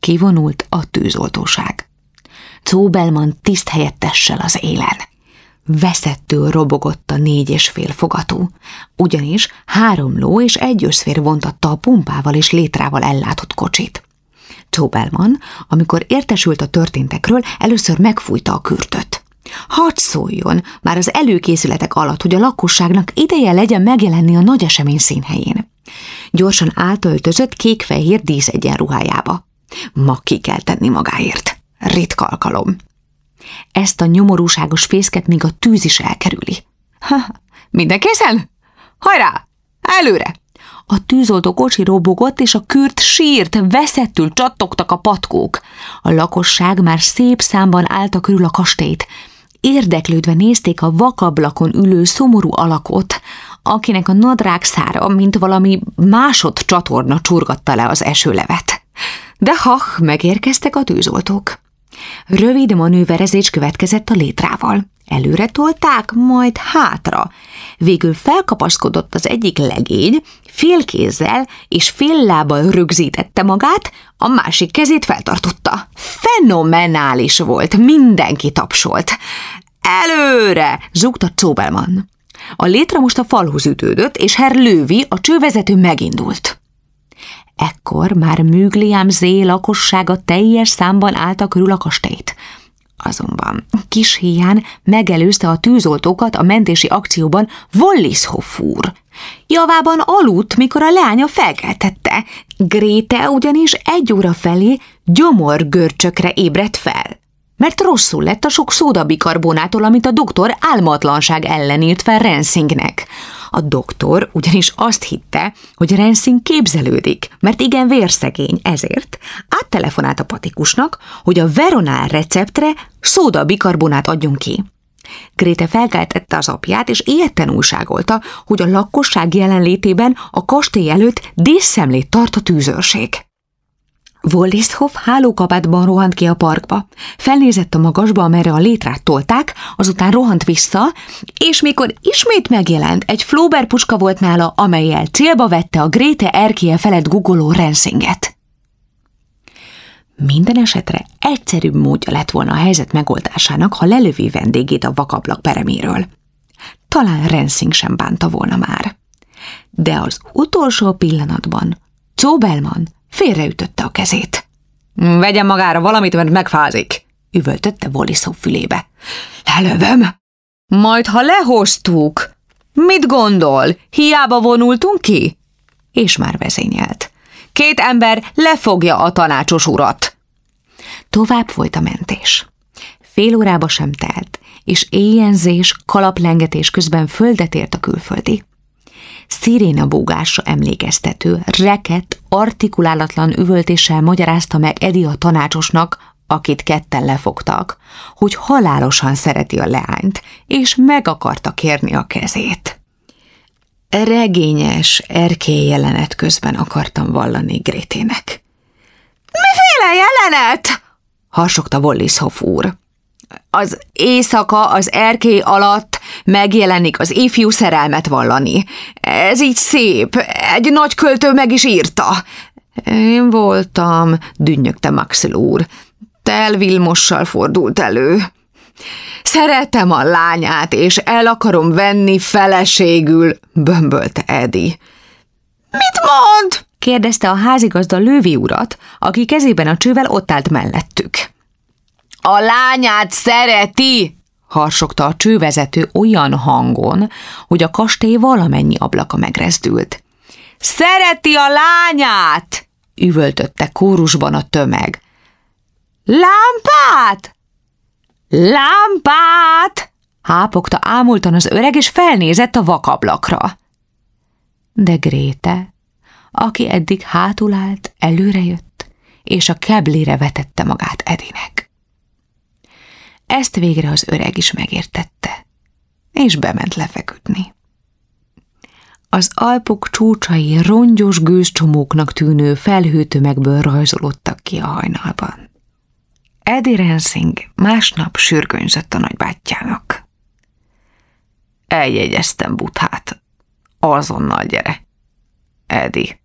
Kivonult a tűzoltóság. Zobelman tiszthelyettessel az élen. Veszettől robogott a 4,5 fogatú, ugyanis 3 ló és 1 összfér vontatta a pumpával és létrával ellátott kocsit. Zobelman, amikor értesült a történtekről, először megfújta a kürtöt. Hadd szóljon már az előkészületek alatt, hogy a lakosságnak ideje legyen megjelenni a nagy esemény színhelyén. Gyorsan átöltözött kék-fehér díszegyenruhájába. Ma ki kell tenni magáért. Ritka alkalom. Ezt a nyomorúságos fészket még a tűz is elkerüli. Minden készen? Hajrá! Előre! A tűzoltó kocsi robogott, és a kürt sírt, veszettül csattogtak a patkók. A lakosság már szép számban állta körül a kastélyt. Érdeklődve nézték a vakablakon ülő szomorú alakot, akinek a nadrág szára, mint valami másodcsatorna csurgatta le az esőlevet. De megérkeztek a tűzoltók. Rövid manőverezés következett a létrával. Előre tolták, majd hátra. Végül felkapaszkodott az egyik legény, félkézzel és fél lábbal rögzítette magát, a másik kezét feltartotta. Fenomenális volt, mindenki tapsolt. Előre! Zúgta Zobelman. A létre most a falhoz ütődött, és Herr Löwy, a csővezető megindult. Ekkor már Mügliám Zé lakossága teljes számban állta körül a kastélyt. Azonban kis híján megelőzte a tűzoltókat a mentési akcióban Wollishoff úr. Javában aludt, mikor a leánya felkeltette. Gréte ugyanis 1 óra felé gyomorgörcsökre ébredt fel, mert rosszul lett a sok szódabikarbonától, amit a doktor álmatlanság ellen írt fel Rensingnek. A doktor ugyanis azt hitte, hogy Rensing képzelődik, mert igen vérszegény, ezért áttelefonált a patikusnak, hogy a Veronal receptre szódabikarbonát adjon ki. Gréte felkeltette az apját, és ilyetten újságolta, hogy a lakosság jelenlétében a kastély előtt díszszemlét tart a tűzőrség. Wollishoff hálókabátban rohant ki a parkba, felnézett a magasba, amerre a létrát tolták, azután rohant vissza, és mikor ismét megjelent, egy Flauber puska volt nála, amellyel célba vette a Gréte erkélye felett guggoló Rensinget. Minden esetre egyszerűbb módja lett volna a helyzet megoldásának, ha lelövi vendégét a vakablak pereméről. Talán Rensing sem bánta volna már. De az utolsó pillanatban Zobelman félreütötte a kezét. Vegyen magára valamit, mert megfázik, üvöltötte Wollishoff fülébe. Lelövöm. Majd, ha lehoztuk. Mit gondol? Hiába vonultunk ki? És már vezényelt. 2 ember lefogja a tanácsos urat. Tovább folyt a mentés. Fél órába sem telt, és éjjenzés, kalaplengetés közben földet ért a külföldi. Sziréna búgásra emlékeztető, rekett, artikulálatlan üvöltéssel magyarázta meg Eddie a tanácsosnak, akit ketten lefogtak, hogy halálosan szereti a leányt, és meg akarta kérni a kezét. Regényes erkély jelenet közben akartam vallani Grétének. Miféle jelenet? Harsogta Wollishoff úr. Az éjszaka az erkély alatt megjelenik az ifjú szerelmet vallani. Ez így szép, egy nagy költő meg is írta. Én voltam, dünnyögte Maxwell úr. Tell Vilmossal fordult elő. Szeretem a lányát, és el akarom venni feleségül, bömbölte Eddie. Mit mond? kérdezte a házigazda Löwy urat, aki kezében a csővel ott állt mellettük. A lányát szereti, harsogta a csővezető olyan hangon, hogy a kastély valamennyi ablaka megrezdült. Szereti a lányát, üvöltötte kórusban a tömeg. Lámpát! Lámpát! Hápogta ámultan az öreg, és felnézett a vakablakra. De Gréte, aki eddig hátul állt, előrejött, és a keblére vetette magát Edinek. Ezt végre az öreg is megértette, és bement lefeküdni. Az Alpok csúcsai rongyos gőzcsomóknak tűnő felhőtömegből rajzolódtak ki a hajnalban. Eddie Rensing másnap sürgönyzött a nagybátyjának. Eljegyeztem Buthát. Azonnal gyere. Eddie.